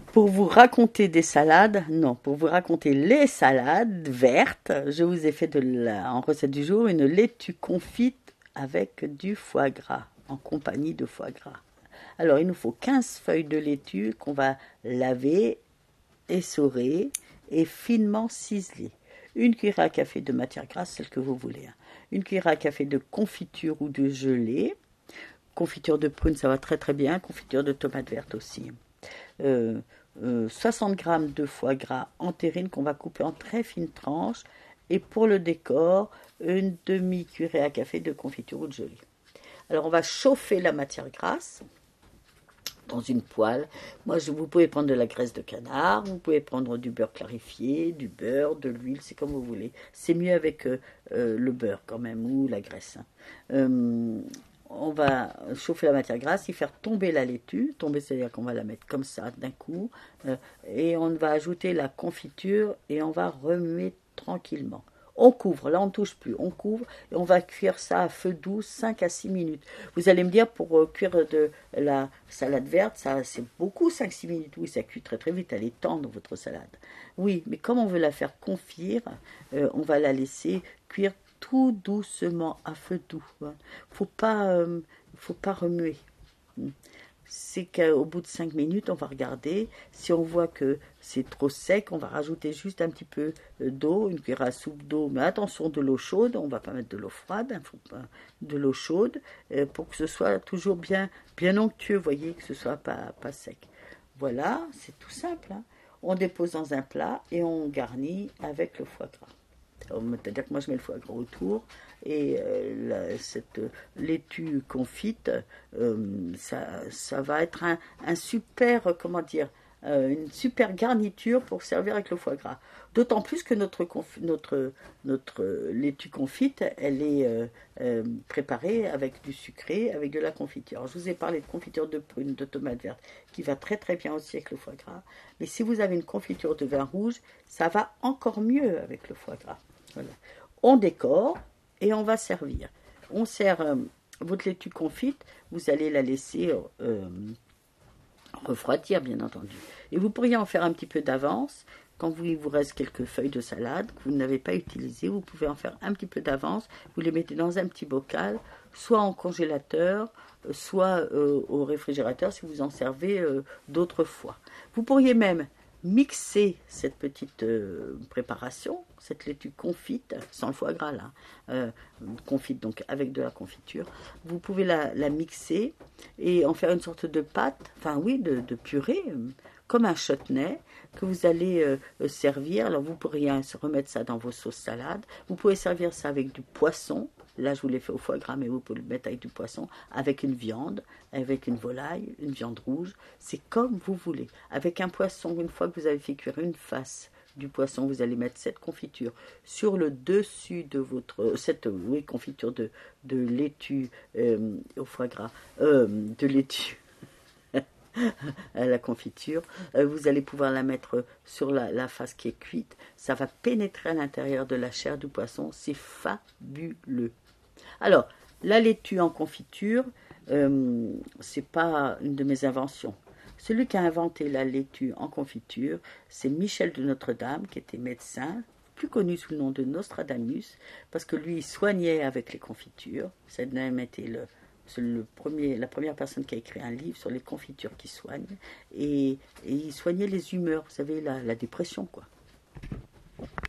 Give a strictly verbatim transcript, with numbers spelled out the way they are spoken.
Pour vous raconter des salades, non, pour vous raconter les salades vertes, je vous ai fait de la, en recette du jour une laitue confite avec du foie gras, en compagnie de foie gras. Alors, il nous faut quinze feuilles de laitue qu'on va laver, essorer et finement ciseler. Une cuillère à café de matière grasse, celle que vous voulez. Hein. Une cuillère à café de confiture ou de gelée. Confiture de prune, ça va très très bien. Confiture de tomate verte aussi. Euh, euh, soixante grammes de foie gras en terrine qu'on va couper en très fines tranches. Et pour le décor, une demi-cuillerée à café de confiture ou de gelée. Alors, on va chauffer la matière grasse dans une poêle. Moi, je, vous pouvez prendre de la graisse de canard, vous pouvez prendre du beurre clarifié, du beurre, de l'huile, c'est comme vous voulez. C'est mieux avec euh, euh, le beurre quand même, ou la graisse. Hein. Euh, on va chauffer la matière grasse, y faire tomber la laitue. Tomber, c'est-à-dire qu'on va la mettre comme ça d'un coup. Euh, et on va ajouter la confiture et on va remuer tranquillement. On couvre, là on ne touche plus, on couvre et on va cuire ça à feu doux cinq à six minutes. Vous allez me dire, pour euh, cuire de la salade verte, ça c'est beaucoup, cinq à six minutes. Oui, ça cuit très très vite, elle est tendre votre salade. Oui, mais comme on veut la faire confire, euh, on va la laisser cuire tout doucement à feu doux. Hein. Faut pas, euh, faut pas remuer. C'est qu'au bout de cinq minutes, on va regarder. Si on voit que c'est trop sec, on va rajouter juste un petit peu d'eau, une cuillère à soupe d'eau. Mais attention, de l'eau chaude, on ne va pas mettre de l'eau froide, hein, faut pas, de l'eau chaude, euh, pour que ce soit toujours bien, bien onctueux, vous voyez, que ce soit pas, pas sec. Voilà, c'est tout simple. Hein. On dépose dans un plat et on garnit avec le foie gras. C'est-à-dire que moi je mets le foie gras autour et euh, la, cette laitue confite, euh, ça, ça va être un, un super, comment dire, euh, une super garniture pour servir avec le foie gras. D'autant plus que notre, notre, notre laitue confite, elle est euh, euh, préparée avec du sucré, avec de la confiture. Alors, je vous ai parlé de confiture de prune, de tomate verte, qui va très très bien aussi avec le foie gras. Mais si vous avez une confiture de vin rouge, ça va encore mieux avec le foie gras. Voilà. On décore et on va servir. On sert euh, votre laitue confite, vous allez la laisser euh, refroidir, bien entendu. Et vous pourriez en faire un petit peu d'avance. Quand vous, il vous reste quelques feuilles de salade que vous n'avez pas utilisées, vous pouvez en faire un petit peu d'avance. Vous les mettez dans un petit bocal, soit en congélateur, soit euh, au réfrigérateur si vous en servez euh, d'autres fois. Vous pourriez même mixer cette petite euh, préparation, cette laitue confite, sans le foie gras là, euh, confite donc avec de la confiture, vous pouvez la, la mixer et en faire une sorte de pâte, enfin oui, de, de purée, euh, comme un chutney, que vous allez euh, servir. Alors vous pourriez remettre ça dans vos sauces salades, vous pouvez servir ça avec du poisson. Là, je vous l'ai fait au foie gras, mais vous pouvez le mettre avec du poisson, avec une viande, avec une volaille, une viande rouge. C'est comme vous voulez. Avec un poisson, une fois que vous avez fait cuire une face du poisson, vous allez mettre cette confiture sur le dessus de votre... Cette oui, confiture de, de laitue euh, au foie gras, euh, de laitue à la confiture. Euh, vous allez pouvoir la mettre sur la, la face qui est cuite. Ça va pénétrer à l'intérieur de la chair du poisson. C'est fabuleux. Alors, la laitue en confiture, euh, c'est pas une de mes inventions. Celui qui a inventé la laitue en confiture, c'est Michel de Notre-Dame, qui était médecin, plus connu sous le nom de Nostradamus, parce que lui, il soignait avec les confitures. Ça a même été le, le premier, la première personne qui a écrit un livre sur les confitures qui soignent. Et, et il soignait les humeurs, vous savez, la, la dépression, quoi.